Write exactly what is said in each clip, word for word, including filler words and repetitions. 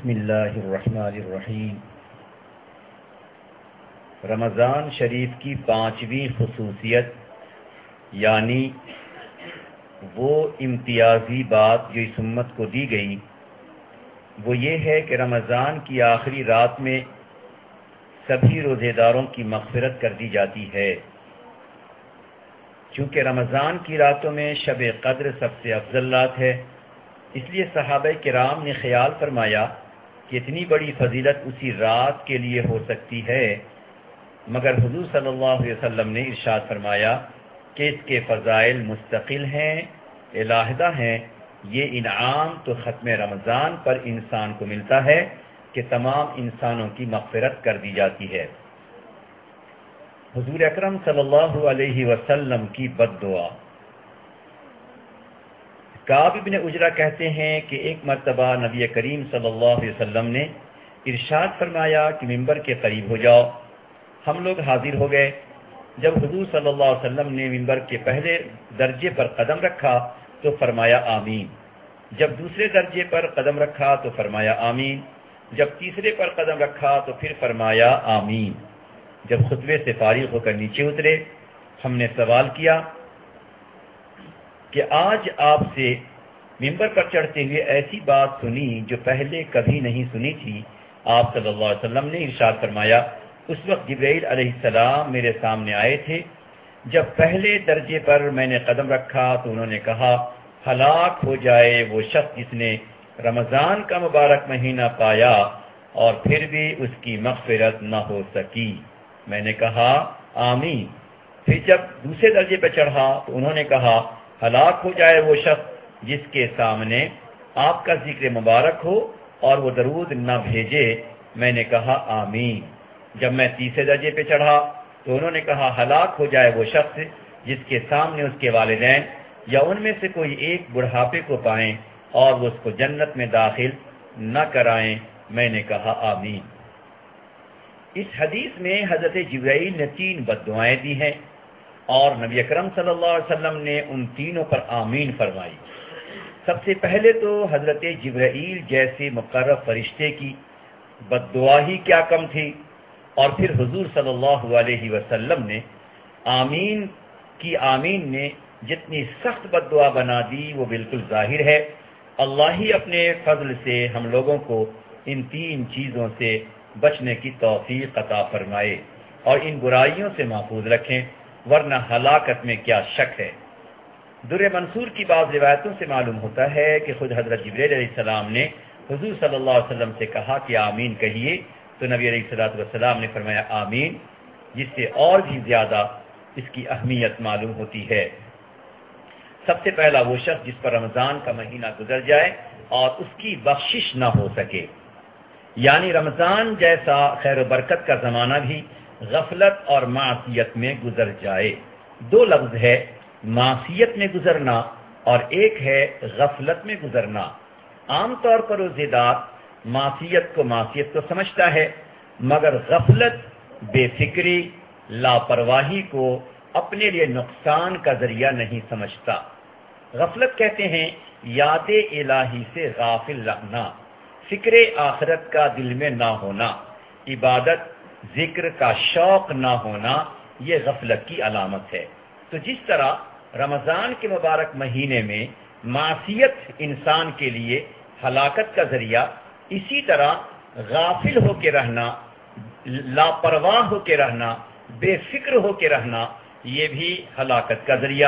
بسم اللہ الرحمن الرحیم۔ رمضان شریف کی پانچویں خصوصیت یعنی وہ امتیازی بات جو اس امت کو دی گئی وہ یہ ہے کہ رمضان کی آخری رات میں سبھی روزے داروں کی مغفرت کر دی جاتی ہے۔ چونکہ رمضان کی راتوں میں شب قدر سب سے افضل رات ہے، اس لیے صحابہ کرام نے خیال فرمایا کہ اتنی بڑی فضیلت اسی رات کے لیے ہو سکتی ہے، مگر حضور صلی اللہ علیہ وسلم نے ارشاد فرمایا کہ اس کے فضائل مستقل ہیں، علیحدہ ہیں۔ یہ انعام تو ختم رمضان پر انسان کو ملتا ہے کہ تمام انسانوں کی مغفرت کر دی جاتی ہے۔ حضور اکرم صلی اللہ علیہ وسلم کی بد دعا۔ کعب بن عجرہ کہتے ہیں کہ ایک مرتبہ نبی کریم صلی اللہ علیہ وسلم نے ارشاد فرمایا کہ ممبر کے قریب ہو جاؤ۔ ہم لوگ حاضر ہو گئے۔ جب حضور صلی اللہ علیہ وسلم نے ممبر کے پہلے درجے پر قدم رکھا تو فرمایا آمین، جب دوسرے درجے پر قدم رکھا تو فرمایا آمین، جب تیسرے پر قدم رکھا تو پھر فرمایا آمین۔ جب خطبے سے فارغ ہو کر نیچے اترے، ہم نے سوال کیا کہ آج آپ سے ممبر پر چڑھتے ہوئے ایسی بات سنی جو پہلے کبھی نہیں سنی تھی۔ آپ صلی اللہ علیہ وسلم نے ارشاد فرمایا اس وقت جبرائیل علیہ السلام میرے سامنے آئے تھے۔ جب پہلے درجے پر میں نے قدم رکھا تو انہوں نے کہا ہلاک ہو جائے وہ شخص جس نے رمضان کا مبارک مہینہ پایا اور پھر بھی اس کی مغفرت نہ ہو سکی۔ میں نے کہا آمین۔ پھر جب دوسرے درجے پہ چڑھا تو انہوں نے کہا ہلاک ہو جائے وہ شخص جس کے سامنے آپ کا ذکر مبارک ہو اور وہ درود نہ بھیجے۔ میں نے کہا آمین۔ جب میں تیسرے درجے پہ چڑھا تو انہوں نے کہا ہلاک ہو جائے وہ شخص جس کے سامنے اس کے والدین یا ان میں سے کوئی ایک بڑھاپے کو پائیں اور وہ اس کو جنت میں داخل نہ کرائیں۔ میں نے کہا آمین۔ اس حدیث میں حضرت جبرائیل نے تین بد دعائیں دی ہیں اور نبی اکرم صلی اللہ علیہ وسلم نے ان تینوں پر آمین فرمائی۔ سب سے پہلے تو حضرت جبرائیل جیسے مقرب فرشتے کی بد دعا ہی کیا کم تھی، اور پھر حضور صلی اللہ علیہ وسلم نے آمین کی آمین نے جتنی سخت بد دعا بنا دی وہ بالکل ظاہر ہے۔ اللہ ہی اپنے فضل سے ہم لوگوں کو ان تین چیزوں سے بچنے کی توفیق عطا فرمائے اور ان برائیوں سے محفوظ رکھیں، ورنہ ہلاکت میں کیا شک ہے۔ در منصور کی بعض روایتوں سے معلوم ہوتا ہے کہ خود حضرت جبرائیل علیہ السلام نے حضور صلی اللہ علیہ وسلم سے کہا کہ آمین کہیے، تو نبی علیہ السلام نے فرمایا آمین، جس سے اور بھی زیادہ اس کی اہمیت معلوم ہوتی ہے۔ سب سے پہلا وہ شخص جس پر رمضان کا مہینہ گزر جائے اور اس کی بخشش نہ ہو سکے، یعنی رمضان جیسا خیر و برکت کا زمانہ بھی غفلت اور معصیت میں گزر جائے۔ دو لفظ ہے، معصیت میں گزرنا اور ایک ہے غفلت میں گزرنا۔ عام طور پر روزے دار معصیت کو معصیت کو سمجھتا ہے، مگر غفلت، بے فکری، لاپرواہی کو اپنے لیے نقصان کا ذریعہ نہیں سمجھتا۔ غفلت کہتے ہیں یاد الہی سے غافل رہنا، فکر آخرت کا دل میں نہ ہونا، عبادت ذکر کا شوق نہ ہونا، یہ غفلت کی علامت ہے۔ تو جس طرح رمضان کے مبارک مہینے میں معصیت انسان کے لیے ہلاکت کا ذریعہ، اسی طرح غافل ہو کے رہنا، لاپرواہ ہو کے رہنا، بے فکر ہو کے رہنا، یہ بھی ہلاکت کا ذریعہ۔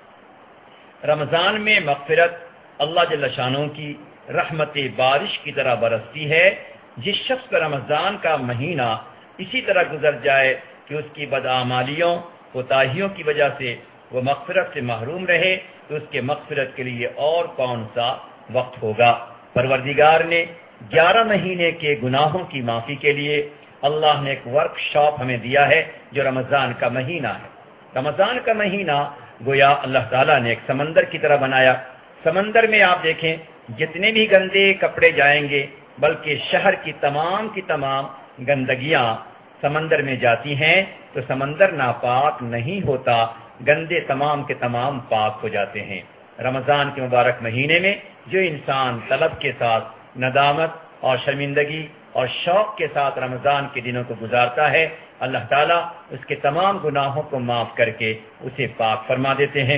رمضان میں مغفرت اللہ جل شانہ کی رحمت بارش کی طرح برستی ہے۔ جس شخص پر رمضان کا مہینہ اسی طرح گزر جائے کہ اس کی بدعمالیوں کوتاہیوں کی وجہ سے وہ مغفرت سے محروم رہے تو اس کے مغفرت کے لیے اور کون سا وقت ہوگا۔ پروردگار نے گیارہ مہینے کے گناہوں کی معافی کے لیے اللہ نے ایک ورک شاپ ہمیں دیا ہے جو رمضان کا مہینہ ہے۔ رمضان کا مہینہ گویا اللہ تعالیٰ نے ایک سمندر کی طرح بنایا۔ سمندر میں آپ دیکھیں جتنے بھی گندے کپڑے جائیں گے، بلکہ شہر کی تمام کی تمام گندگیاں سمندر میں جاتی ہیں تو سمندر ناپاک نہیں ہوتا، گندے تمام کے تمام پاک ہو جاتے ہیں۔ رمضان کے مبارک مہینے میں جو انسان طلب کے ساتھ ندامت اور شرمندگی اور شوق کے ساتھ رمضان کے دنوں کو گزارتا ہے، اللہ تعالیٰ اس کے تمام گناہوں کو معاف کر کے اسے پاک فرما دیتے ہیں۔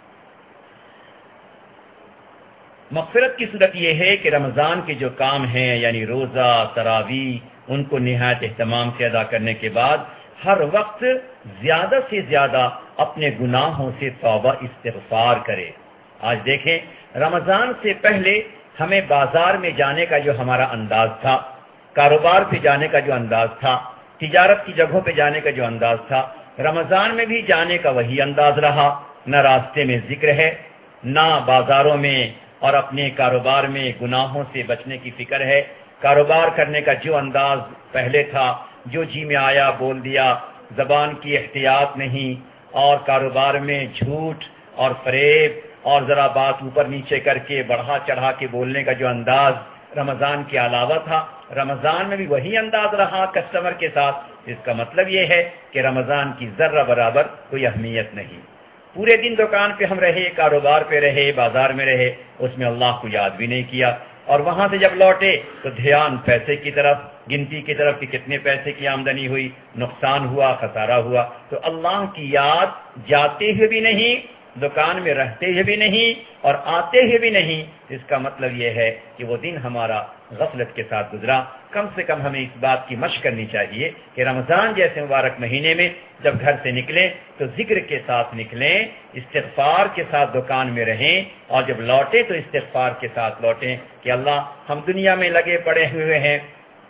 مغفرت کی صورت یہ ہے کہ رمضان کے جو کام ہیں یعنی روزہ، تراویح، ان کو نہایت اہتمام سے ادا کرنے کے بعد ہر وقت زیادہ سے زیادہ اپنے گناہوں سے توبہ استغفار کرے۔ آج دیکھیں، رمضان سے پہلے ہمیں بازار میں جانے کا جو ہمارا انداز تھا، کاروبار پہ جانے کا جو انداز تھا، تجارت کی جگہوں پہ جانے کا جو انداز تھا، رمضان میں بھی جانے کا وہی انداز رہا۔ نہ راستے میں ذکر ہے، نہ بازاروں میں اور اپنے کاروبار میں گناہوں سے بچنے کی فکر ہے۔ کاروبار کرنے کا جو انداز پہلے تھا، جو جی میں آیا بول دیا، زبان کی احتیاط نہیں، اور کاروبار میں جھوٹ اور فریب اور ذرا بات اوپر نیچے کر کے بڑھا چڑھا کے بولنے کا جو انداز رمضان کے علاوہ تھا، رمضان میں بھی وہی انداز رہا کسٹمر کے ساتھ۔ اس کا مطلب یہ ہے کہ رمضان کی ذرہ برابر کوئی اہمیت نہیں۔ پورے دن دکان پہ ہم رہے، کاروبار پہ رہے، بازار میں رہے، اس میں اللہ کو یاد بھی نہیں کیا، اور وہاں سے جب لوٹے تو دھیان پیسے کی طرف، گنتی کی طرف کہ کتنے پیسے کی آمدنی ہوئی، نقصان ہوا، خسارہ ہوا۔ تو اللہ کی یاد جاتے ہوئے بھی نہیں، دکان میں رہتے ہوئے بھی نہیں، اور آتے ہوئے بھی نہیں۔ اس کا مطلب یہ ہے کہ وہ دن ہمارا غفلت کے ساتھ گزرا۔ کم سے کم ہمیں اس بات کی مشق کرنی چاہیے کہ رمضان جیسے مبارک مہینے میں جب گھر سے نکلیں تو ذکر کے ساتھ نکلیں، استغفار کے ساتھ دکان میں رہیں، اور جب لوٹیں تو استغفار کے ساتھ لوٹیں کہ اللہ، ہم دنیا میں لگے پڑے ہوئے ہیں،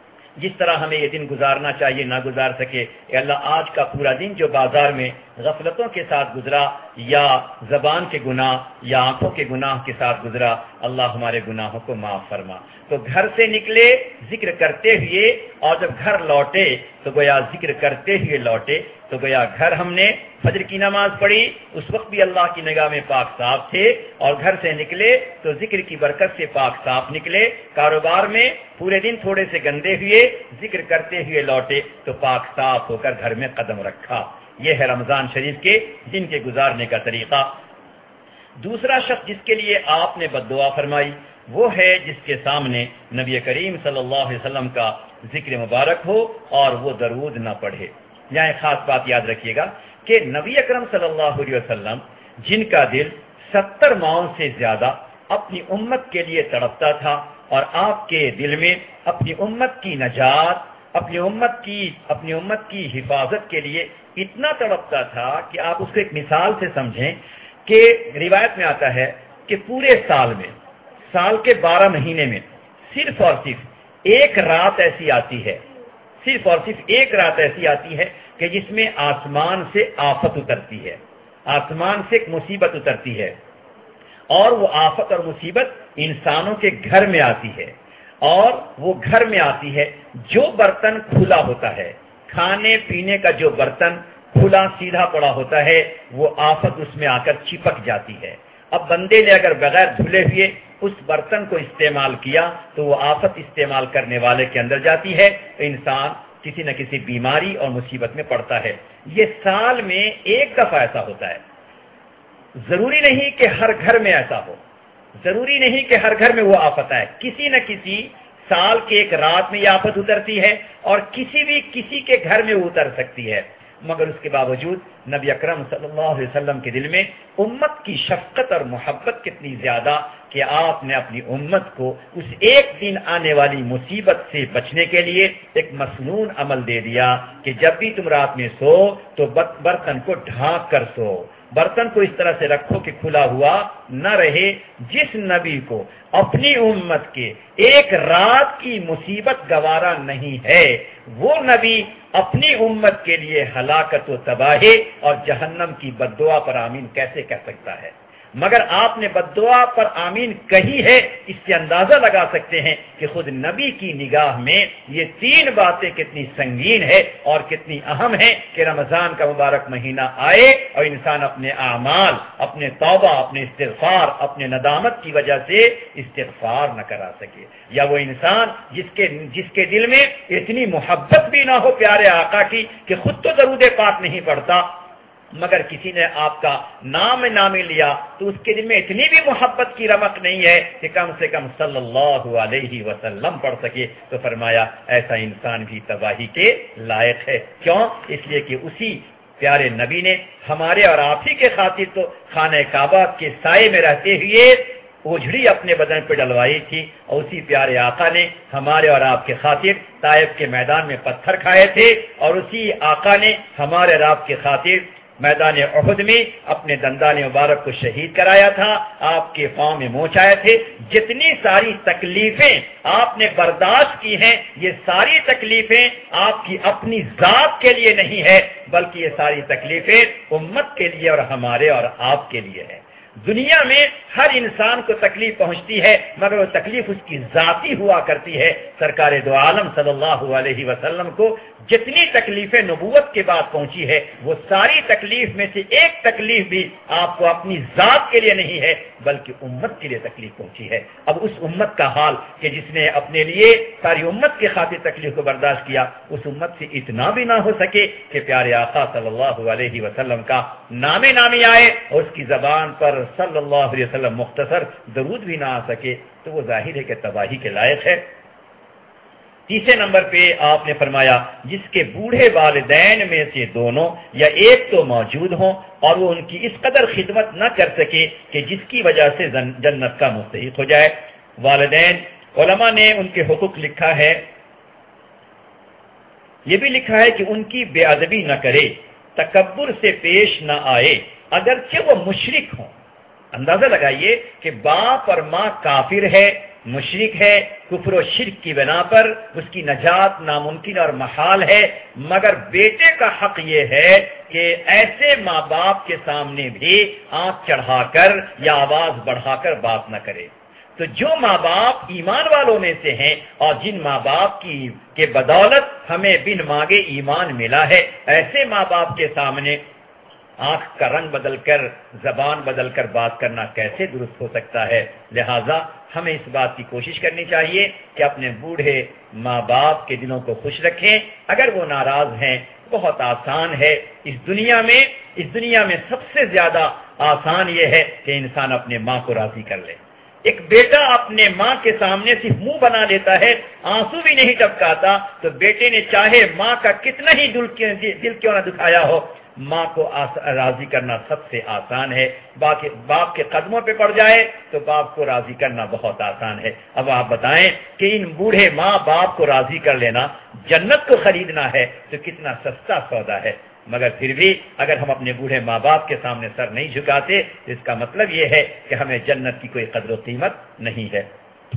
جس طرح ہمیں یہ دن گزارنا چاہیے نہ گزار سکے۔ اے اللہ، آج کا پورا دن جو بازار میں غفلتوں کے ساتھ گزرا، یا زبان کے گناہ یا آنکھوں کے گناہ کے ساتھ گزرا، اللہ ہمارے گناہوں کو معاف فرما۔ تو گھر سے نکلے ذکر کرتے ہوئے، اور جب گھر لوٹے تو گویا ذکر کرتے ہوئے لوٹے، تو گویا گھر ہم نے فجر کی نماز پڑھی، اس وقت بھی اللہ کی نگاہ میں پاک صاف تھے، اور گھر سے نکلے تو ذکر کی برکت سے پاک صاف نکلے۔ کاروبار میں پورے دن تھوڑے سے گندے ہوئے، ذکر کرتے ہوئے لوٹے تو پاک صاف ہو کر گھر میں قدم رکھا۔ یہ ہے رمضان شریف کے دن کے گزارنے کا طریقہ۔ دوسرا شخص جس کے لیے آپ نے بد دعا فرمائی، وہ ہے جس کے سامنے نبی کریم صلی اللہ علیہ وسلم کا ذکر مبارک ہو اور وہ درود نہ پڑھے۔ یہاں ایک خاص بات یاد رکھیے گا کہ نبی اکرم صلی اللہ علیہ وسلم جن کا دل ستر ماؤں سے زیادہ اپنی امت کے لیے تڑپتا تھا، اور آپ کے دل میں اپنی امت کی نجات، اپنی امت کی اپنی امت کی حفاظت کے لیے اتنا تڑپتا تھا کہ آپ اس کو ایک مثال سے سمجھیں کہ روایت میں آتا ہے کہ پورے سال میں، سال کے بارہ مہینے میں صرف اور صرف ایک رات ایسی آتی ہے، صرف اور صرف ایک رات ایسی آتی ہے کہ جس میں آسمان سے آفت اترتی ہے، آسمان سے ایک مصیبت اترتی ہے، اور وہ آفت اور مصیبت انسانوں کے گھر میں آتی ہے، اور وہ گھر میں آتی ہے جو برتن کھلا ہوتا ہے، کھانے پینے کا جو برتن کھلا سیدھا پڑا ہوتا ہے، وہ آفت اس میں آ کر چپک جاتی ہے۔ اب بندے نے اگر بغیر دھلے ہوئے اس برتن کو استعمال کیا تو وہ آفت استعمال کرنے والے کے اندر جاتی ہے، تو انسان کسی نہ کسی بیماری اور مصیبت میں پڑتا ہے۔ یہ سال میں ایک دفعہ ایسا ہوتا ہے، ضروری نہیں کہ ہر گھر میں ایسا ہو، ضروری نہیں کہ ہر گھر میں وہ آفت آئے، کسی نہ کسی سال کے ایک رات میں یہ آفت اترتی ہے، اور کسی بھی کسی کے گھر میں وہ اتر سکتی ہے۔ مگر اس کے باوجود نبی اکرم صلی اللہ علیہ وسلم کے دل میں امت کی شفقت اور محبت کتنی زیادہ کہ آپ نے اپنی امت کو اس ایک دن آنے والی مصیبت سے بچنے کے لیے ایک مسنون عمل دے دیا کہ جب بھی تم رات میں سو تو برتن کو ڈھانک کر سو، برتن کو اس طرح سے رکھو کہ کھلا ہوا نہ رہے۔ جس نبی کو اپنی امت کے ایک رات کی مصیبت گوارا نہیں ہے، وہ نبی اپنی امت کے لیے ہلاکت و تباہی اور جہنم کی بد دعا پر آمین کیسے کہہ سکتا ہے؟ مگر آپ نے بد دعا پر آمین کہی ہے، اس سے اندازہ لگا سکتے ہیں کہ خود نبی کی نگاہ میں یہ تین باتیں کتنی سنگین ہے اور کتنی اہم ہیں کہ رمضان کا مبارک مہینہ آئے اور انسان اپنے اعمال، اپنے توبہ، اپنے استغفار، اپنے ندامت کی وجہ سے استغفار نہ کرا سکے، یا وہ انسان جس کے جس کے دل میں اتنی محبت بھی نہ ہو پیارے آقا کی کہ خود تو درود پاک نہیں پڑھتا مگر کسی نے آپ کا نام نامی لیا تو اس کے دل میں اتنی بھی محبت کی رمق نہیں ہے کہ کم سے کم صلی اللہ علیہ وسلم پڑھ سکے، تو فرمایا ایسا انسان بھی تباہی کے لائق ہے۔ کیوں؟ اس لیے کہ اسی پیارے نبی نے ہمارے اور آپ ہی کے خاطر تو خانہ کعبہ کے سائے میں رہتے ہوئے اوجھڑی اپنے بدن پہ ڈلوائی تھی، اور اسی پیارے آقا نے ہمارے اور آپ کے خاطر طائف کے میدان میں پتھر کھائے تھے، اور اسی آقا نے ہمارے اور آپ کے خاطر میدان احد میں اپنے دندان مبارک کو شہید کرایا تھا، آپ کے پاؤں میں موچ آئے تھے۔ جتنی ساری تکلیفیں آپ نے برداشت کی ہیں، یہ ساری تکلیفیں آپ کی اپنی ذات کے لیے نہیں ہے، بلکہ یہ ساری تکلیفیں امت کے لیے اور ہمارے اور آپ کے لیے ہے۔ دنیا میں ہر انسان کو تکلیف پہنچتی ہے، مگر وہ تکلیف اس کی ذاتی ہوا کرتی ہے۔ سرکار دو عالم صلی اللہ علیہ وسلم کو جتنی تکلیفیں نبوت کے بعد پہنچی ہے، وہ ساری تکلیف میں سے ایک تکلیف بھی آپ کو اپنی ذات کے لیے نہیں ہے، بلکہ امت کے لیے تکلیف پہنچی ہے۔ اب اس امت کا حال کہ جس نے اپنے لیے ساری امت کے خاطر تکلیف کو برداشت کیا، اس امت سے اتنا بھی نہ ہو سکے کہ پیارے آقا صلی اللہ علیہ وسلم کا نام نامی آئے اور اس کی زبان پر صلی اللہ علیہ وسلم مختصر درود بھی نہ آ سکے، تو وہ ظاہر ہے کہ تباہی کے لائق ہے۔ تیسرے نمبر پہ آپ نے فرمایا جس کے بوڑھے والدین میں سے دونوں یا ایک تو موجود ہوں اور وہ ان کی اس قدر خدمت نہ کر سکے کہ جس کی وجہ سے جنت کا مستحق ہو جائے۔ والدین، علماء نے ان کے حقوق لکھا ہے، یہ بھی لکھا ہے کہ ان کی بے ادبی نہ کرے، تکبر سے پیش نہ آئے، اگرچہ وہ مشرک ہوں۔ اندازہ لگائیے کہ باپ اور ماں کافر ہے، مشرک ہے، کفر و شرک کی بنا پر اس کی نجات ناممکن اور محال ہے، مگر بیٹے کا حق یہ ہے کہ ایسے ماں باپ کے سامنے بھی آنکھ چڑھا کر یا آواز بڑھا کر بات نہ کرے۔ تو جو ماں باپ ایمان والوں میں سے ہیں اور جن ماں باپ کی کے بدولت ہمیں بن مانگے ایمان ملا ہے، ایسے ماں باپ کے سامنے آنکھ کا رنگ بدل کر، زبان بدل کر بات کرنا کیسے درست ہو سکتا ہے؟ لہذا ہمیں اس بات کی کوشش کرنی چاہیے کہ اپنے بوڑھے ماں باپ کے دلوں کو خوش رکھیں۔ اگر وہ ناراض ہیں، بہت آسان ہے، اس دنیا میں اس دنیا میں سب سے زیادہ آسان یہ ہے کہ انسان اپنے ماں کو راضی کر لے۔ ایک بیٹا اپنے ماں کے سامنے صرف منہ بنا لیتا ہے، آنسو بھی نہیں ٹپکاتا، تو بیٹے نے چاہے ماں کا کتنا ہی دل کیوں نہ دکھایا ہو، ماں کو راضی کرنا سب سے آسان ہے۔ باپ کے قدموں پہ پڑ جائے تو باپ کو راضی کرنا بہت آسان ہے۔ اب آپ بتائیں کہ ان بوڑھے ماں باپ کو راضی کر لینا، جنت کو خریدنا ہے تو کتنا سستا سودا ہے، مگر پھر بھی اگر ہم اپنے بوڑھے ماں باپ کے سامنے سر نہیں جھکاتے تو اس کا مطلب یہ ہے کہ ہمیں جنت کی کوئی قدر و قیمت نہیں ہے۔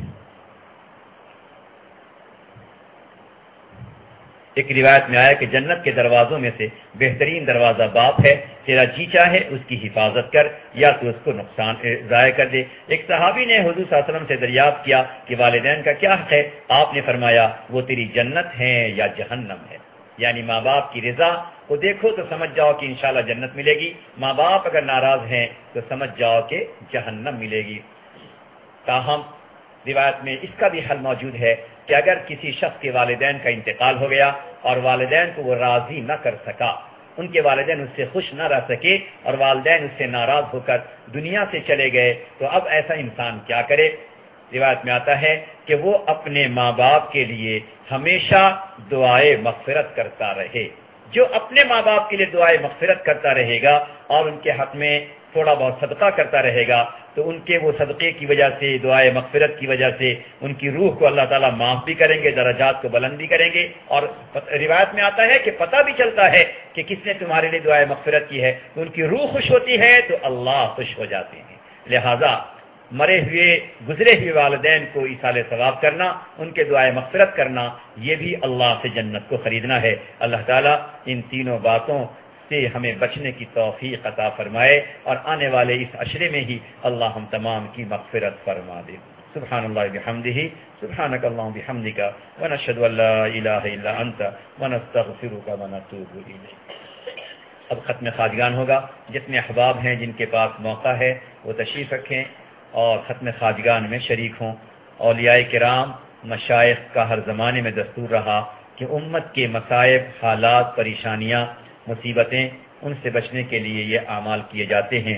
ایک روایت میں آیا کہ جنت کے دروازوں میں سے بہترین دروازہ باپ ہے، تیرا جی چاہے اس کی حفاظت کر یا تو اس کو نقصان ضائع کر دے۔ ایک صحابی نے حضور صلی اللہ علیہ وسلم سے دریافت کیا کہ والدین کا کیا حق ہے؟ آپ نے فرمایا وہ تیری جنت ہے یا جہنم ہے، یعنی ماں باپ کی رضا کو دیکھو تو سمجھ جاؤ کہ انشاءاللہ جنت ملے گی، ماں باپ اگر ناراض ہیں تو سمجھ جاؤ کہ جہنم ملے گی۔ تاہم روایت میں اس کا بھی حل موجود ہے کہ اگر کسی شخص کے والدین کا انتقال ہو گیا اور والدین کو وہ راضی نہ کر سکا، ان کے والدین اس سے خوش نہ رہ سکے اور والدین اس سے ناراض ہو کر دنیا سے چلے گئے، تو اب ایسا انسان کیا کرے؟ روایت میں آتا ہے کہ وہ اپنے ماں باپ کے لیے ہمیشہ دعائے مغفرت کرتا رہے۔ جو اپنے ماں باپ کے لیے دعائے مغفرت کرتا رہے گا اور ان کے حق میں تھوڑا بہت صدقہ کرتا رہے گا، تو ان کے وہ صدقے کی وجہ سے، دعائے مغفرت کی وجہ سے ان کی روح کو اللہ تعالیٰ معاف بھی کریں گے، درجات کو بلند بھی کریں گے، اور روایت میں آتا ہے کہ پتہ بھی چلتا ہے کہ کس نے تمہارے لیے دعائے مغفرت کی ہے، تو ان کی روح خوش ہوتی ہے تو اللہ خوش ہو جاتے ہیں۔ لہذا مرے ہوئے گزرے ہوئے والدین کو ایصال ثواب کرنا، ان کے دعائے مغفرت کرنا، یہ بھی اللہ سے جنت کو خریدنا ہے۔ اللہ تعالیٰ ان تینوں باتوں سے ہمیں بچنے کی توفیق عطا فرمائے اور آنے والے اس عشرے میں ہی اللہ ہم تمام کی مغفرت فرما دے۔ سبحان اللہ بحمدہ، سبحانک اللہم بحمدک، ونشہد ان لا الہ الا انت، ونستغفرک ونتوب الیک۔ اب ختم خواجگان ہوگا، جتنے احباب ہیں جن کے پاس موقع ہے وہ تشریف رکھیں اور ختم خواجگان میں شریک ہوں۔ اولیاء کرام، مشائخ کا ہر زمانے میں دستور رہا کہ امت کے مصائب، حالات، پریشانیاں، مصیبتیں ان سے بچنے کے لیے یہ اعمال کیے جاتے ہیں۔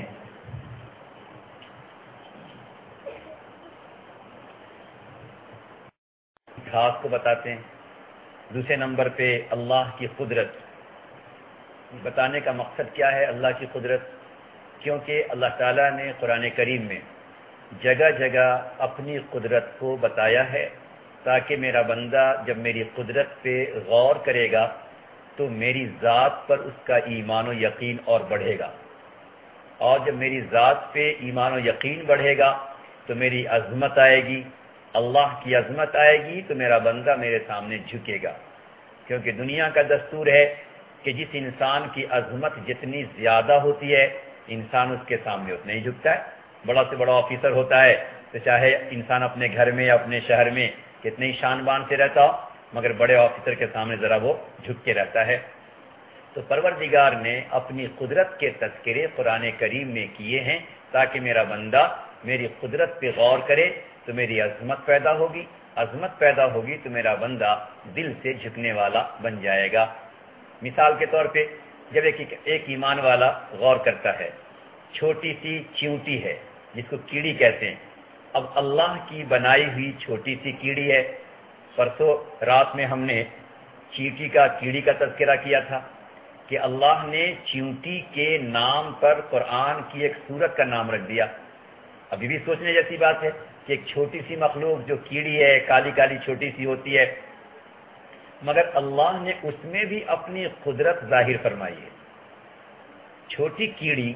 خاص کو بتاتے ہیں۔ دوسرے نمبر پہ اللہ کی قدرت بتانے کا مقصد کیا ہے؟ اللہ کی قدرت، کیونکہ اللہ تعالیٰ نے قرآن کریم میں جگہ جگہ اپنی قدرت کو بتایا ہے تاکہ میرا بندہ جب میری قدرت پہ غور کرے گا تو میری ذات پر اس کا ایمان و یقین اور بڑھے گا، اور جب میری ذات پہ ایمان و یقین بڑھے گا تو میری عظمت آئے گی، اللہ کی عظمت آئے گی تو میرا بندہ میرے سامنے جھکے گا، کیونکہ دنیا کا دستور ہے کہ جس انسان کی عظمت جتنی زیادہ ہوتی ہے انسان اس کے سامنے اتنا ہی جھکتا ہے۔ بڑا سے بڑا آفیسر ہوتا ہے تو چاہے انسان اپنے گھر میں یا اپنے شہر میں کتنے ہی شان بان سے رہتا ہو، مگر بڑے آفیسر کے سامنے ذرا وہ جھک کے رہتا ہے۔ تو پروردگار نے اپنی قدرت کے تذکرے قرآن کریم میں کیے ہیں تاکہ میرا بندہ میری قدرت پہ غور کرے تو میری عظمت پیدا ہوگی، عظمت پیدا ہوگی تو میرا بندہ دل سے جھکنے والا بن جائے گا۔ مثال کے طور پہ جب ایک ایک ایمان والا غور کرتا ہے، چھوٹی سی چیونٹی ہے جس کو کیڑی کہتے ہیں، اب اللہ کی بنائی ہوئی چھوٹی سی کیڑی ہے۔ پرسوں رات میں ہم نے چیونٹی کا کیڑی کا تذکرہ کیا تھا کہ اللہ نے چیونٹی کے نام پر قرآن کی ایک سورت کا نام رکھ دیا۔ ابھی بھی سوچنے جیسی بات ہے کہ ایک چھوٹی سی مخلوق جو کیڑی ہے، کالی کالی چھوٹی سی ہوتی ہے، مگر اللہ نے اس میں بھی اپنی قدرت ظاہر فرمائی ہے۔ چھوٹی کیڑی،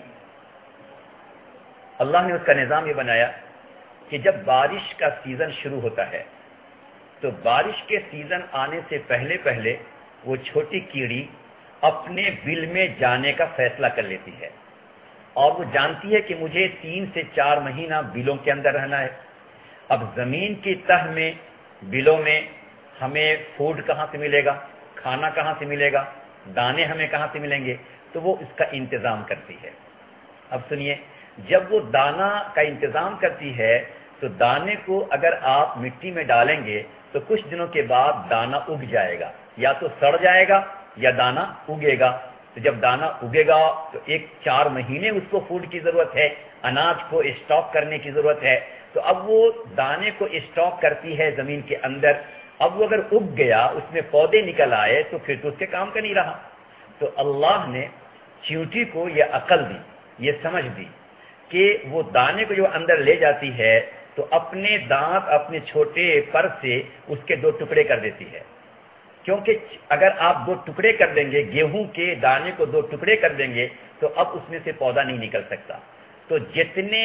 اللہ نے اس کا نظام یہ بنایا کہ جب بارش کا سیزن شروع ہوتا ہے تو بارش کے سیزن آنے سے پہلے پہلے وہ چھوٹی کیڑی اپنے بل میں جانے کا فیصلہ کر لیتی ہے، اور وہ جانتی ہے کہ مجھے تین سے چار مہینہ بلوں کے اندر رہنا ہے۔ اب زمین کی تہ میں بلوں میں ہمیں فوڈ کہاں سے ملے گا، کھانا کہاں سے ملے گا، دانے ہمیں کہاں سے ملیں گے، تو وہ اس کا انتظام کرتی ہے۔ اب سنیے، جب وہ دانہ کا انتظام کرتی ہے تو دانے کو اگر آپ مٹی میں ڈالیں گے تو کچھ دنوں کے بعد دانہ اگ جائے گا، یا تو سڑ جائے گا یا دانہ اگے گا۔ تو جب دانہ اگے گا تو ایک چار مہینے اس کو فوڈ کی ضرورت ہے، اناج کو اسٹاک کرنے کی ضرورت ہے۔ تو اب وہ دانے کو اسٹاک کرتی ہے زمین کے اندر۔ اب وہ اگر اگ گیا، اس میں پودے نکل آئے تو پھر تو اس کے کام کا نہیں رہا۔ تو اللہ نے چیونٹی کو یہ عقل دی، یہ سمجھ دی کہ وہ دانے کو جو اندر لے جاتی ہے تو اپنے دانت اپنے چھوٹے پر سے اس کے دو ٹکڑے کر دیتی ہے، کیونکہ اگر آپ دو ٹکڑے کر دیں گے، گیہوں کے دانے کو دو ٹکڑے کر دیں گے تو اب اس میں سے پودا نہیں نکل سکتا۔ تو جتنے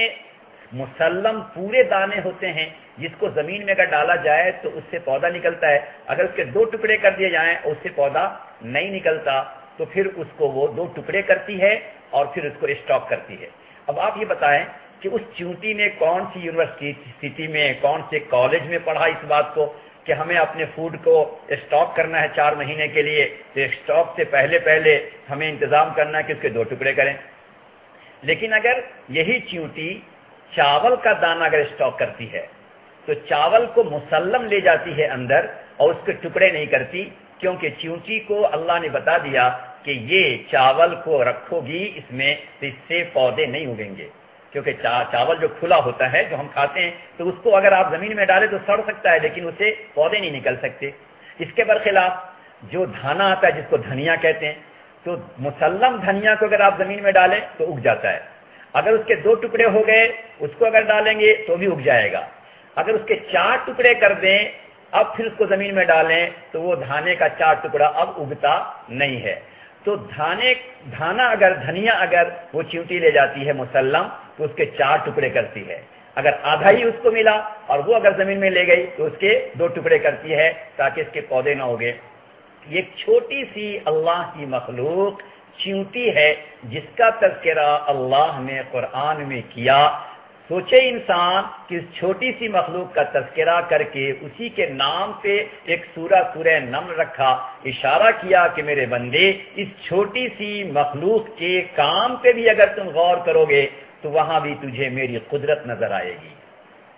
مسلم پورے دانے ہوتے ہیں جس کو زمین میں اگر ڈالا جائے تو اس سے پودا نکلتا ہے، اگر اس کے دو ٹکڑے کر دیے جائیں اور اس سے پودا نہیں نکلتا تو پھر اس کو وہ دو ٹکڑے کرتی ہے اور پھر اس کو اسٹاک کرتی ہے۔ اب آپ یہ بتائیں کہ اس چیونٹی نے کون سی یونیورسٹی میں، کون سے کالج میں پڑھا اس بات کو کہ ہمیں اپنے فوڈ کو اسٹاک کرنا ہے چار مہینے کے لیے، تو اسٹاک سے پہلے پہلے ہمیں انتظام کرنا ہے کہ اس کے دو ٹکڑے کریں۔ لیکن اگر یہی چیونٹی چاول کا دانہ اگر اسٹاک کرتی ہے تو چاول کو مسلم لے جاتی ہے اندر اور اس کے ٹکڑے نہیں کرتی، کیونکہ چیونٹی کو اللہ نے بتا دیا کہ یہ چاول کو رکھو گی اس میں تو اس سے پودے نہیں اگیں گے، کیونکہ چاول جو کھلا ہوتا ہے جو ہم کھاتے ہیں تو اس کو اگر آپ زمین میں ڈالیں تو سڑ سکتا ہے لیکن اسے پودے نہیں نکل سکتے۔ اس کے برخلاف جو دھانا آتا ہے جس کو دھنیا کہتے ہیں، تو مسلم دھنیا کو اگر آپ زمین میں ڈالیں تو اگ جاتا ہے، اگر اس کے دو ٹکڑے ہو گئے اس کو اگر ڈالیں گے تو بھی اگ جائے گا، اگر اس کے چار ٹکڑے کر دیں اب پھر اس کو زمین میں ڈالیں تو وہ دھانے کا چار ٹکڑا اب اگتا نہیں ہے۔ تو دھانے دھانا اگر دھنیا اگر وہ چیونٹی لے جاتی ہے مسلم تو اس کے چار ٹکڑے کرتی ہے، اگر آدھا ہی اس کو ملا اور وہ اگر زمین میں لے گئی تو اس کے دو ٹکڑے کرتی ہے تاکہ اس کے پودے نہ ہوگے۔ یہ چھوٹی سی اللہ کی مخلوق چیونٹی ہے جس کا تذکرہ اللہ نے قرآن میں کیا۔ سوچے انسان کہ اس چھوٹی سی مخلوق کا تذکرہ کر کے اسی کے نام پہ ایک سورہ سورہ نمل رکھا، اشارہ کیا کہ میرے بندے اس چھوٹی سی مخلوق کے کام پہ بھی اگر تم غور کرو گے تو وہاں بھی تجھے میری قدرت نظر آئے گی۔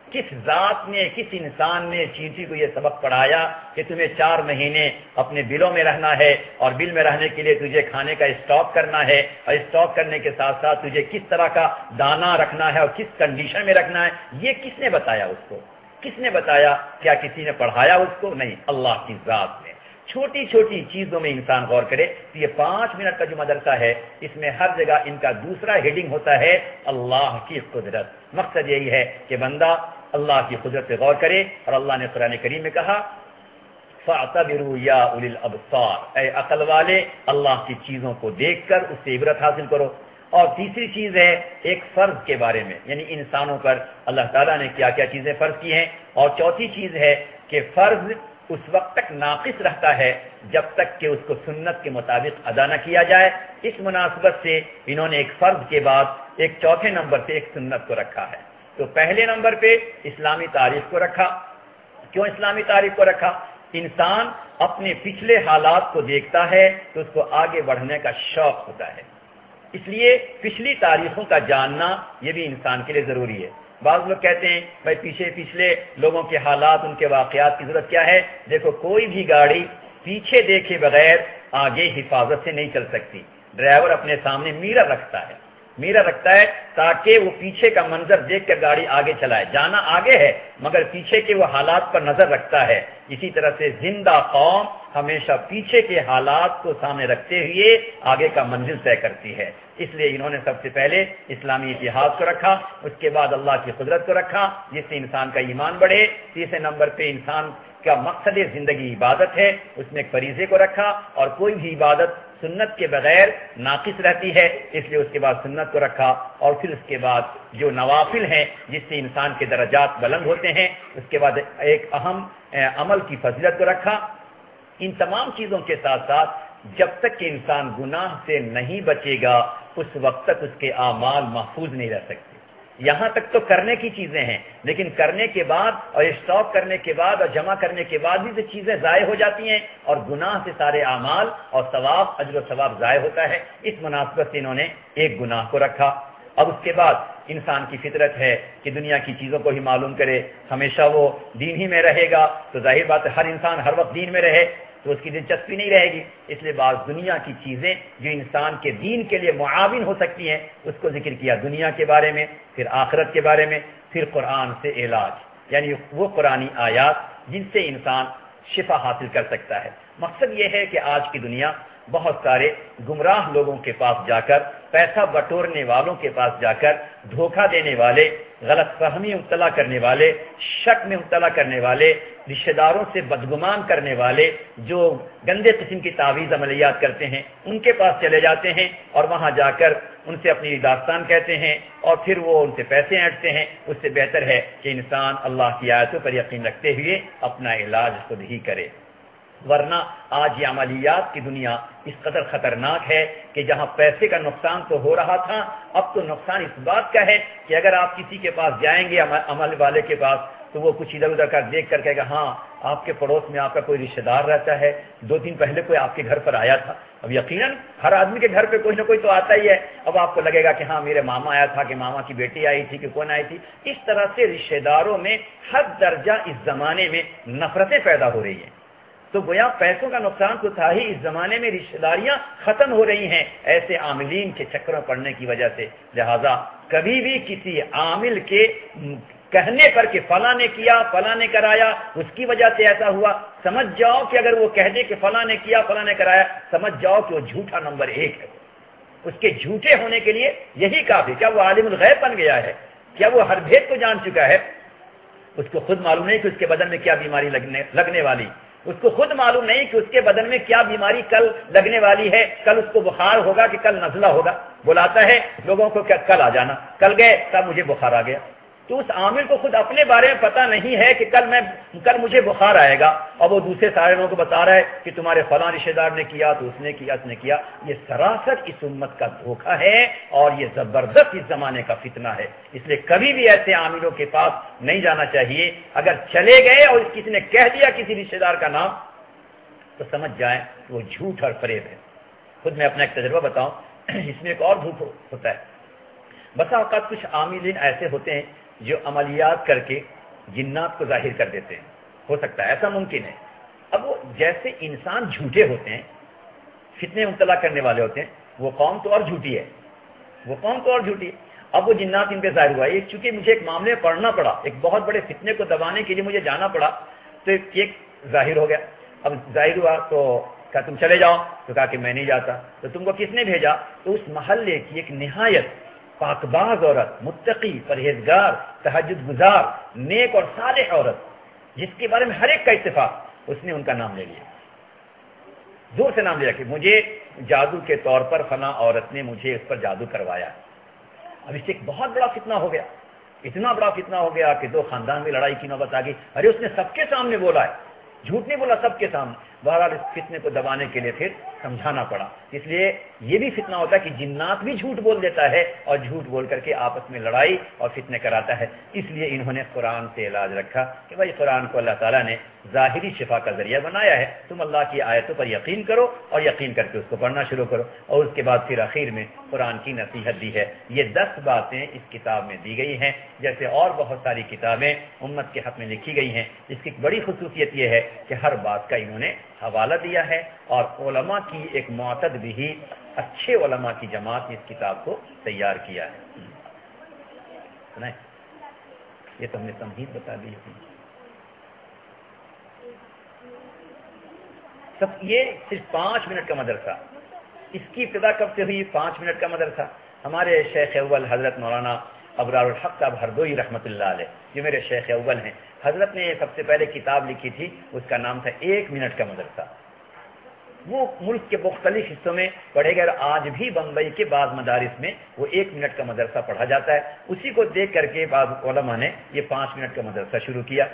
کس ذات نے، کس انسان نے چینٹی کو یہ سبق پڑھایا کہ تمہیں چار مہینے اپنے بلوں میں رہنا ہے اور بل میں رہنے کے لیے تجھے کھانے کا اسٹاک کرنا ہے، اور اسٹاک کرنے کے ساتھ ساتھ تجھے کس طرح کا دانا رکھنا ہے اور کس کنڈیشن میں رکھنا ہے؟ یہ کس نے بتایا اس کو؟ کس نے بتایا؟ کیا کسی نے پڑھایا اس کو؟ نہیں، اللہ کی ذات نے۔ چھوٹی چھوٹی چیزوں میں انسان غور کرے تو یہ پانچ منٹ کا جو مدرسہ ہے اس میں ہر جگہ ان کا دوسرا ہیڈنگ ہوتا ہے اللہ کی قدرت۔ مقصد یہی ہے کہ بندہ اللہ کی قدرت پہ غور کرے، اور اللہ نے قرآن کریم میں کہا فَاعْتَبِرُوا يَا أُولِي الْأَبْصَارِ، اے عقل والے اللہ کی چیزوں کو دیکھ کر اس سے عبرت حاصل کرو۔ اور تیسری چیز ہے ایک فرض کے بارے میں، یعنی انسانوں پر اللہ تعالیٰ نے کیا کیا چیزیں فرض کی ہیں، اور چوتھی چیز ہے کہ فرض اس وقت تک ناقص رہتا ہے جب تک کہ اس کو سنت کے مطابق ادا نہ کیا جائے۔ اس مناسبت سے انہوں نے ایک فرض کے بعد ایک چوتھے نمبر سے ایک سنت کو رکھا ہے۔ تو پہلے نمبر پہ اسلامی تاریخ کو رکھا۔ کیوں اسلامی تاریخ کو رکھا؟ انسان اپنے پچھلے حالات کو دیکھتا ہے تو اس کو آگے بڑھنے کا شوق ہوتا ہے، اس لیے پچھلی تاریخوں کا جاننا یہ بھی انسان کے لیے ضروری ہے۔ بعض لوگ کہتے ہیں بھائی پیچھے پچھلے لوگوں کے حالات، ان کے واقعات کی ضرورت کیا ہے؟ دیکھو کوئی بھی گاڑی پیچھے دیکھے بغیر آگے حفاظت سے نہیں چل سکتی۔ ڈرائیور اپنے سامنے میرر رکھتا ہے، میرر رکھتا ہے تاکہ وہ پیچھے کا منظر دیکھ کر گاڑی آگے چلائے۔ جانا آگے ہے مگر پیچھے کے وہ حالات پر نظر رکھتا ہے۔ اسی طرح سے زندہ قوم ہمیشہ پیچھے کے حالات کو سامنے رکھتے ہوئے آگے کا منزل طے کرتی ہے۔ اس لیے انہوں نے سب سے پہلے اسلامی اتحاد کو رکھا، اس کے بعد اللہ کی قدرت کو رکھا جس سے انسان کا ایمان بڑھے۔ تیسرے نمبر پہ انسان کا مقصد زندگی عبادت ہے، اس میں ایک فریضے کو رکھا، اور کوئی بھی عبادت سنت کے بغیر ناقص رہتی ہے، اس لیے اس کے بعد سنت کو رکھا، اور پھر اس کے بعد جو نوافل ہیں جس سے انسان کے درجات بلند ہوتے ہیں، اس کے بعد ایک اہم عمل کی فضیلت کو رکھا۔ ان تمام چیزوں کے ساتھ ساتھ جب تک کہ انسان گناہ سے نہیں بچے گا اس وقت تک اس کے اعمال محفوظ نہیں رہ سکتے۔ یہاں تک تو کرنے کی چیزیں ہیں، لیکن کرنے کے بعد اور اسٹاک کرنے کے بعد اور جمع کرنے کے بعد بھی تو چیزیں ضائع ہو جاتی ہیں، اور گناہ سے سارے اعمال اور ثواب، اجر و ثواب ضائع ہوتا ہے۔ اس مناسبت سے انہوں نے ایک گناہ کو رکھا۔ اب اس کے بعد انسان کی فطرت ہے کہ دنیا کی چیزوں کو ہی معلوم کرے، ہمیشہ وہ دین ہی میں رہے گا، تو ظاہر بات ہے ہر انسان ہر وقت دین میں رہے تو اس کی دلچسپی نہیں رہے گی۔ اس لیے بعض دنیا کی چیزیں جو انسان کے دین کے لیے معاون ہو سکتی ہیں اس کو ذکر کیا، دنیا کے بارے میں، پھر آخرت کے بارے میں، پھر قرآن سے علاج، یعنی وہ قرآنی آیات جن سے انسان شفا حاصل کر سکتا ہے۔ مقصد یہ ہے کہ آج کی دنیا بہت سارے گمراہ لوگوں کے پاس جا کر، پیسہ بٹورنے والوں کے پاس جا کر، دھوکہ دینے والے، غلط فہمی مبتلا کرنے والے، شک میں مبتلا کرنے والے، رشتہ داروں سے بدگمان کرنے والے، جو گندے قسم کی تعویذ عملیات کرتے ہیں ان کے پاس چلے جاتے ہیں، اور وہاں جا کر ان سے اپنی داستان کہتے ہیں، اور پھر وہ ان سے پیسے اینٹتے ہیں۔ اس سے بہتر ہے کہ انسان اللہ کی آیتوں پر یقین رکھتے ہوئے اپنا علاج خود ہی کرے، ورنہ آج یہ عملیات کی دنیا اس قدر خطرناک ہے کہ جہاں پیسے کا نقصان تو ہو رہا تھا، اب تو نقصان اس بات کا ہے کہ اگر آپ کسی کے پاس جائیں گے، عمل والے کے پاس، تو وہ کچھ ادھر ادھر کر دیکھ کر کہے گا ہاں آپ کے پڑوس میں آپ کا کوئی رشتہ دار رہتا ہے، دو دن پہلے کوئی آپ کے گھر پر آیا تھا۔ اب یقیناً ہر آدمی کے گھر پہ کوئی نہ کوئی تو آتا ہی ہے، اب آپ کو لگے گا کہ ہاں میرے ماما آیا تھا، کہ ماما کی بیٹی آئی تھی، کہ کون آئی تھی۔ اس طرح سے رشتہ داروں میں حد درجہ اس زمانے میں نفرتیں پیدا ہو رہی ہیں۔ تو گویا پیسوں کا نقصان تو تھا ہی، اس زمانے میں رشتہ داریاں ختم ہو رہی ہیں ایسے عاملین کے چکروں پڑنے کی وجہ سے۔ لہذا کبھی بھی کسی عامل کے کہنے پر کہ فلاں نے کیا، فلاں نے کرایا، اس کی وجہ سے ایسا ہوا، سمجھ جاؤ کہ اگر وہ کہہ دے کہ فلاں نے کیا، فلاں نے کرایا، سمجھ جاؤ کہ وہ جھوٹا نمبر ایک ہے۔ اس کے جھوٹے ہونے کے لیے یہی کافی۔ کیا وہ عالم الغیب بن گیا ہے؟ کیا وہ ہر بھید کو جان چکا ہے؟ اس کو خود معلوم نہیں کہ اس کے بدن میں کیا بیماری لگنے لگنے والی، اس کو خود معلوم نہیں کہ اس کے بدن میں کیا بیماری کل لگنے والی ہے، کل اس کو بخار ہوگا کہ کل نزلہ ہوگا۔ بلاتا ہے لوگوں کو کہ کل آ جانا، کل گئے تب مجھے بخار آ گیا۔ تو اس عامل کو خود اپنے بارے میں پتہ نہیں ہے کہ کل میں کل مجھے بخار آئے گا، اور وہ دوسرے سارے لوگوں کو بتا رہا ہے کہ تمہارے فلاں رشتہ دار نے کیا تو اس نے کیا اس نے کیا۔ یہ سراسر اس امت کا دھوکہ ہے، اور یہ زبردست اس زمانے کا فتنہ ہے۔ اس لیے کبھی بھی ایسے عاملوں کے پاس نہیں جانا چاہیے۔ اگر چلے گئے اور کسی نے کہہ دیا کسی رشتہ دار کا نام تو سمجھ جائیں کہ وہ جھوٹ اور فریب ہے۔ خود میں اپنا ایک تجربہ بتاؤں، اس میں ایک اور دھوکہ ہوتا ہے۔ بسا اوقات کچھ عاملین ایسے ہوتے ہیں جو عملیات کر کے جنات کو ظاہر کر دیتے ہیں، ہو سکتا ہے، ایسا ممکن ہے۔ اب وہ جیسے انسان جھوٹے ہوتے ہیں، فتنے مبتلا کرنے والے ہوتے ہیں، وہ قوم تو اور جھوٹی ہے، وہ قوم تو اور جھوٹی ہے۔ اب وہ جنات ان پہ ظاہر ہوا، یہ چونکہ مجھے ایک معاملے میں پڑھنا پڑا، ایک بہت بڑے فتنے کو دبانے کے لیے مجھے جانا پڑا، تو ایک ظاہر ہو گیا۔ اب ظاہر ہوا تو کہا تم چلے جاؤ، تو کہا کہ میں نہیں جاتا۔ تو تم کو کس نے بھیجا؟ تو اس محلے کی ایک نہایت پاک باز عورت، متقی، پرہیزگار، تہجد گزار، نیک اور صالح عورت، جس کے بارے میں ہر ایک کا اتفاق، اس نے ان کا نام لے لیا، زور سے نام لیا کہ مجھے جادو کے طور پر فلاں عورت نے مجھے اس پر جادو کروایا۔ اب اس سے ایک بہت بڑا فتنہ ہو گیا، اتنا بڑا فتنہ ہو گیا کہ دو خاندان میں لڑائی کی نوبت آ گئی۔ ارے اس نے سب کے سامنے بولا ہے، جھوٹ نہیں بولا، سب کے سامنے۔ بہرحال اس فتنے کو دبانے کے لیے پھر سمجھانا پڑا۔ اس لیے یہ بھی فتنہ ہوتا ہے کہ جنات بھی جھوٹ بول دیتا ہے اور جھوٹ بول کر کے آپس میں لڑائی اور فتنے کراتا ہے۔ اس لیے انہوں نے قرآن سے علاج رکھا کہ بھائی قرآن کو اللہ تعالیٰ نے ظاہری شفا کا ذریعہ بنایا ہے، تم اللہ کی آیتوں پر یقین کرو اور یقین کر کے اس کو پڑھنا شروع کرو۔ اور اس کے بعد پھر اخیر میں قرآن کی نصیحت دی ہے۔ یہ دس باتیں اس کتاب میں دی گئی ہیں، جیسے اور بہت ساری کتابیں امت کے حق میں لکھی گئی ہیں۔ اس کی بڑی خصوصیت یہ ہے کہ ہر بات کا انہوں نے حوالہ دیا ہے، اور علماء کی ایک معتد بھی اچھے علماء کی جماعت نے اس کتاب کو تیار کیا ہے۔ سنائیں، یہ تو ہم نے تمہید بتا دی ہے۔ سب یہ صرف پانچ منٹ کا مدرسہ، اس کی ابتدا کب سے ہوئی؟ پانچ منٹ کا مدرسہ۔ ہمارے شیخ اول حضرت مولانا ابرار الحق صاحب ہردوئی رحمۃ اللہ علیہ، جو میرے شیخ اول ہیں، حضرت نے سب سے پہلے کتاب لکھی تھی، اس کا نام تھا ایک منٹ کا مدرسہ۔ وہ ملک کے مختلف حصوں میں پڑھے گئے، آج بھی بمبئی کے بعض مدارس میں وہ ایک منٹ کا مدرسہ پڑھا جاتا ہے۔ اسی کو دیکھ کر کے بعض علماء نے یہ پانچ منٹ کا مدرسہ شروع کیا۔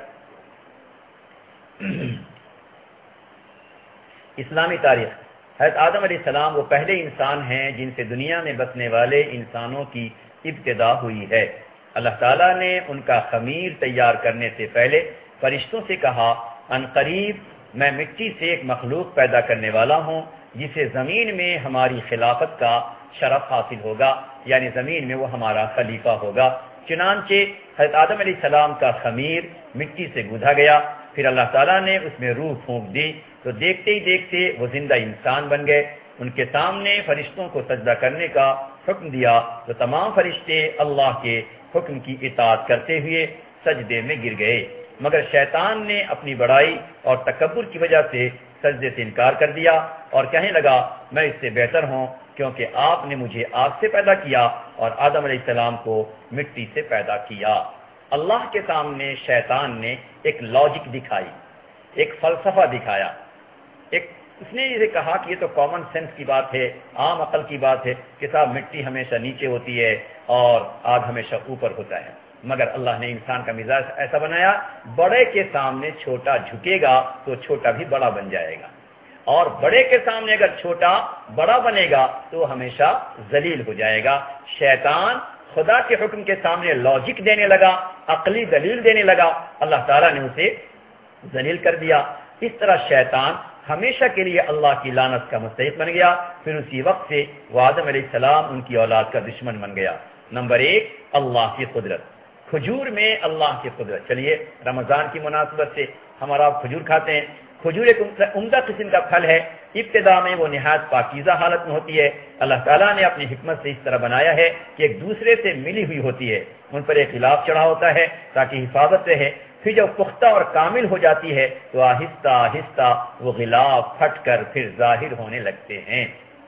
اسلامی تاریخ، حضرت آدم علیہ السلام وہ پہلے انسان ہیں جن سے دنیا میں بسنے والے انسانوں کی ابتدا ہوئی ہے۔ اللہ تعالیٰ نے ان کا خمیر تیار کرنے سے پہلے فرشتوں سے کہا، ان قریب میں مٹی سے ایک مخلوق پیدا کرنے والا ہوں جسے زمین میں ہماری خلافت کا شرف حاصل ہوگا، یعنی زمین میں وہ ہمارا خلیفہ ہوگا۔ چنانچہ حضرت آدم علیہ السلام کا خمیر مٹی سے گودھا گیا، پھر اللہ تعالیٰ نے اس میں روح پھونک دی تو دیکھتے ہی دیکھتے وہ زندہ انسان بن گئے۔ ان کے سامنے فرشتوں کو سجدہ کرنے کا حکم دیا تو تمام فرشتے اللہ کے حکم کی اطاعت کرتے ہوئے سجدے میں گر گئے، مگر شیطان نے اپنی بڑائی اور تکبر کی وجہ سے سجدے سے انکار کر دیا اور کہنے لگا، میں اس سے بہتر ہوں کیونکہ آپ نے مجھے آگ سے پیدا کیا اور آدم علیہ السلام کو مٹی سے پیدا کیا۔ اللہ کے سامنے شیطان نے ایک لاجک دکھائی، ایک فلسفہ دکھایا، ایک اس نے یہ کہا کہ یہ تو کامن سینس کی بات ہے، عام عقل کی بات ہے کہ صاحب مٹی ہمیشہ نیچے ہوتی ہے اور آگ ہمیشہ اوپر ہوتا ہے، مگر اللہ نے انسان کا مزاج ایسا بنایا، بڑے کے سامنے چھوٹا جھکے گا تو چھوٹا بھی بڑا بن جائے گا، اور بڑے کے سامنے اگر چھوٹا بڑا بنے گا تو ہمیشہ ذلیل ہو جائے گا۔ شیطان خدا کے حکم کے سامنے لاجک دینے لگا، عقلی دلیل دینے لگا، اللہ تعالیٰ نے اسے ذلیل کر دیا۔ اس طرح شیطان ہمیشہ کے لیے اللہ کی لعنت کا مستحق بن گیا۔ پھر اسی وقت سے وہ آدم علیہ السلام ان کی اولاد کا دشمن بن گیا۔ نمبر ایک، اللہ کی قدرت، کھجور میں اللہ کی قدرت۔ چلیے رمضان کی مناسبت سے ہمارا آپ کھجور کھاتے ہیں، کھجور ایک عمدہ قسم کا پھل ہے، ابتدا میں وہ نہایت پاکیزہ حالت میں ہوتی ہے، اللہ تعالیٰ نے اپنی حکمت سے اس طرح بنایا ہے کہ ایک دوسرے سے ملی ہوئی ہوتی ہے، ان پر ایک غلاف چڑھا ہوتا ہے تاکہ حفاظت رہے، پھر جب پختہ اور کامل ہو جاتی ہے تو آہستہ آہستہ وہ غلاف پھٹ کر پھر ظاہر ہونے لگتے ہیں،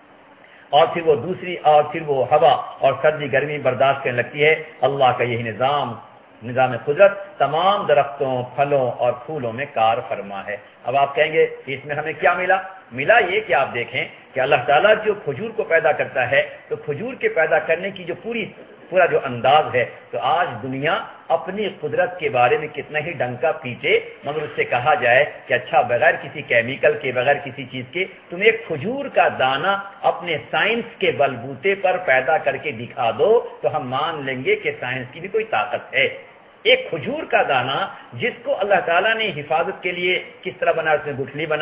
اور پھر وہ دوسری اور پھر وہ ہوا اور سردی گرمی برداشت کرنے لگتی ہے۔ اللہ کا یہی نظام نظام قدرت تمام درختوں، پھلوں اور پھولوں میں کار فرما ہے۔ اب آپ کہیں گے اس میں ہمیں کیا ملا؟ ملا یہ کہ آپ دیکھیں کہ اللہ تعالیٰ جو کھجور کو پیدا کرتا ہے تو کھجور کے پیدا کرنے کی جو پوری پورا جو انداز ہے، تو آج دنیا اپنی قدرت کے بارے میں کتنا ہی ڈنکا پیٹے، مگر اس سے کہا جائے کہ اچھا بغیر کسی کیمیکل کے، بغیر کسی چیز کے تم ایک کھجور کا دانہ اپنے سائنس کے بلبوتے پر پیدا کر کے دکھا دو تو ہم مان لیں گے کہ سائنس کی بھی کوئی طاقت ہے۔ ایک کھجور کا دانہ جس کو اللہ تعالیٰ نے حفاظت کے لیے کس طرح بنا، اس نے گٹھلی بنائی،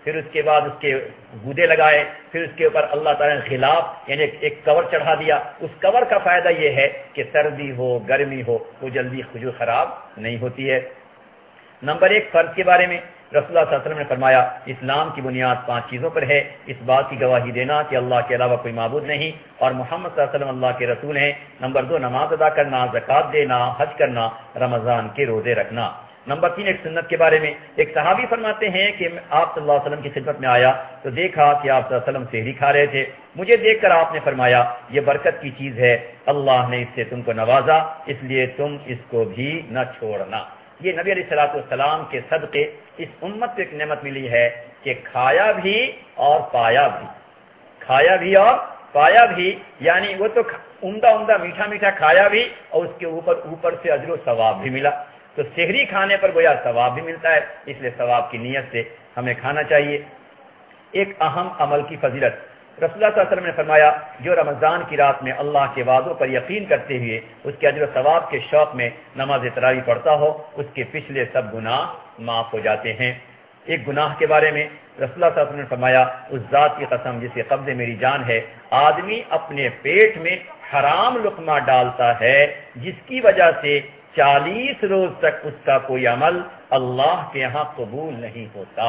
پھر اس کے بعد اس کے گودے لگائے، پھر اس کے اوپر اللہ تعالیٰ نے غلاف یعنی ایک کور چڑھا دیا. اس کور کا فائدہ یہ ہے کہ سردی ہو گرمی ہو وہ جلدی کھجور خراب نہیں ہوتی ہے. نمبر ایک، فرض کے بارے میں رسول اللہ صلی اللہ علیہ وسلم نے فرمایا اسلام کی بنیاد پانچ چیزوں پر ہے. اس بات کی گواہی دینا کہ اللہ کے علاوہ کوئی معبود نہیں اور محمد صلی اللہ علیہ وسلم اللہ کے رسول ہیں. نمبر دو، نماز ادا کرنا، زکوٰۃ دینا، حج کرنا، رمضان کے روزے رکھنا. نمبر تین، ایک سنت کے بارے میں ایک صحابی فرماتے ہیں کہ آپ صلی اللہ علیہ وسلم کی خدمت میں آیا تو دیکھا کہ آپ صلی اللہ علیہ وسلم سحری کھا رہے تھے. مجھے دیکھ کر آپ نے فرمایا یہ برکت کی چیز ہے، اللہ نے اس سے تم کو نوازا، اس لیے تم اس کو بھی نہ چھوڑنا. یہ نبی علیہ الصلوۃ والسلام کے صدقے اس امت کو ایک نعمت ملی ہے کہ کھایا بھی اور پایا بھی، کھایا بھی اور پایا بھی، یعنی وہ تو عمدہ عمدہ میٹھا میٹھا کھایا بھی اور اس کے اوپر اوپر سے اجر و ثواب بھی ملا. تو سحری کھانے پر گویا ثواب بھی ملتا ہے، اس لیے ثواب کی نیت سے ہمیں کھانا چاہیے. ایک اہم عمل کی فضیلت، رسول اللہ صلی اللہ علیہ وسلم نے فرمایا جو رمضان کی رات میں اللہ کے وعدوں پر یقین کرتے ہوئے اس کے اجر و ثواب کے شوق میں نماز تراویح پڑھتا ہو اس کے پچھلے سب گناہ معاف ہو جاتے ہیں. ایک گناہ کے بارے میں رسول اللہ صلی اللہ علیہ وسلم نے فرمایا اس ذات کی قسم جس کے قبضے میری جان ہے، آدمی اپنے پیٹ میں حرام لقمہ ڈالتا ہے جس کی وجہ سے چالیس روز تک اس کا کوئی عمل اللہ کے یہاں قبول نہیں ہوتا.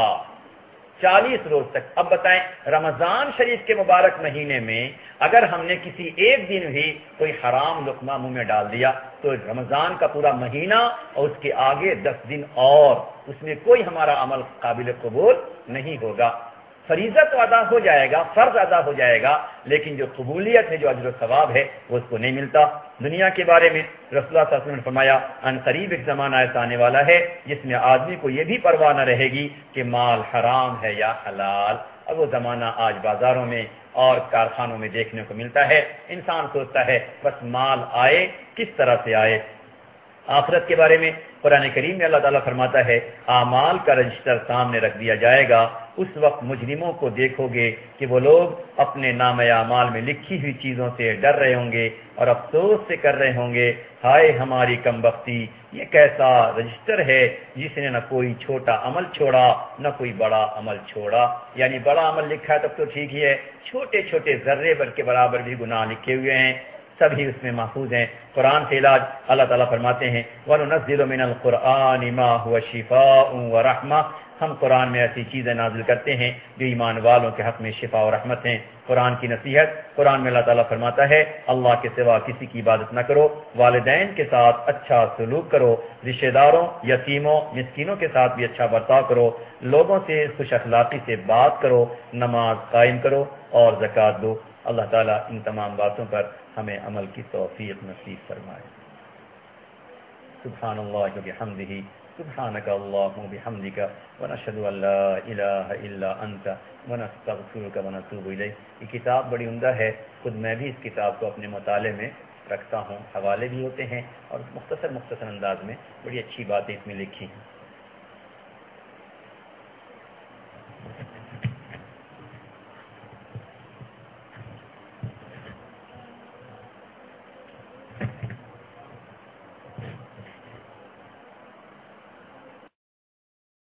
چالیس روز تک. اب بتائیں رمضان شریف کے مبارک مہینے میں اگر ہم نے کسی ایک دن بھی کوئی حرام لقمہ منہ میں ڈال دیا تو رمضان کا پورا مہینہ اور اس کے آگے دس دن اور اس میں کوئی ہمارا عمل قابل قبول نہیں ہوگا. فریضہ تو ادا ہو جائے گا، فرض ادا ہو جائے گا، لیکن جو قبولیت ہے، جو اجر و ثواب ہے وہ اس کو نہیں ملتا. دنیا کے بارے میں رسول اللہ صلی اللہ علیہ وسلم نے فرمایا ان قریب ایک زمانہ ایسا آنے والا ہے جس میں آدمی کو یہ بھی پرواہ نہ رہے گی کہ مال حرام ہے یا حلال. اب وہ زمانہ آج بازاروں میں اور کارخانوں میں دیکھنے کو ملتا ہے. انسان سوچتا ہے بس مال آئے، کس طرح سے آئے. آخرت کے بارے میں قرآن کریم میں اللہ تعالیٰ فرماتا ہے اعمال کا رجسٹر سامنے رکھ دیا جائے گا. اس وقت مجرموں کو دیکھو گے کہ وہ لوگ اپنے نام اعمال میں لکھی ہوئی چیزوں سے ڈر رہے ہوں گے اور افسوس سے کر رہے ہوں گے ہائے ہماری کم بختی، یہ کیسا رجسٹر ہے جس نے نہ کوئی چھوٹا عمل چھوڑا نہ کوئی بڑا عمل چھوڑا. یعنی بڑا عمل لکھا ہے تب تو ٹھیک ہی ہے، چھوٹے چھوٹے ذرے بھر کے برابر بھی گناہ لکھے ہوئے ہیں، سبھی اس میں محفوظ ہیں. قرآن سے علاج اللہ تعالیٰ فرماتے ہیں وَنُنَزِّلُ مِنَ الْقُرْآنِ مَا هُوَ شِفَاءٌ وَرَحْمَةٌ. ہم قرآن میں ایسی چیزیں نازل کرتے ہیں جو ایمان والوں کے حق میں شفا و رحمت ہیں. قرآن کی نصیحت، قرآن میں اللہ تعالیٰ فرماتا ہے اللہ کے سوا کسی کی عبادت نہ کرو، والدین کے ساتھ اچھا سلوک کرو، رشتہ داروں، یتیموں، مسکینوں کے ساتھ بھی اچھا برتاؤ کرو، لوگوں سے خوش اخلاقی سے بات کرو، نماز قائم کرو اور زکوٰۃ دو. اللہ تعالیٰ ان تمام باتوں پر ہمیں عمل کی توفیق نصیب فرمائے. سبحان اللہ و بحمدہ، سبحانک اللہم و بحمدک، ونشہد ان لا الہ الا انت، ونستغفرک ونتوب الیک. یہ کتاب بڑی عمدہ ہے، خود میں بھی اس کتاب کو اپنے مطالعے میں رکھتا ہوں، حوالے بھی ہوتے ہیں اور مختصر مختصر انداز میں بڑی اچھی باتیں اس میں لکھی ہیں.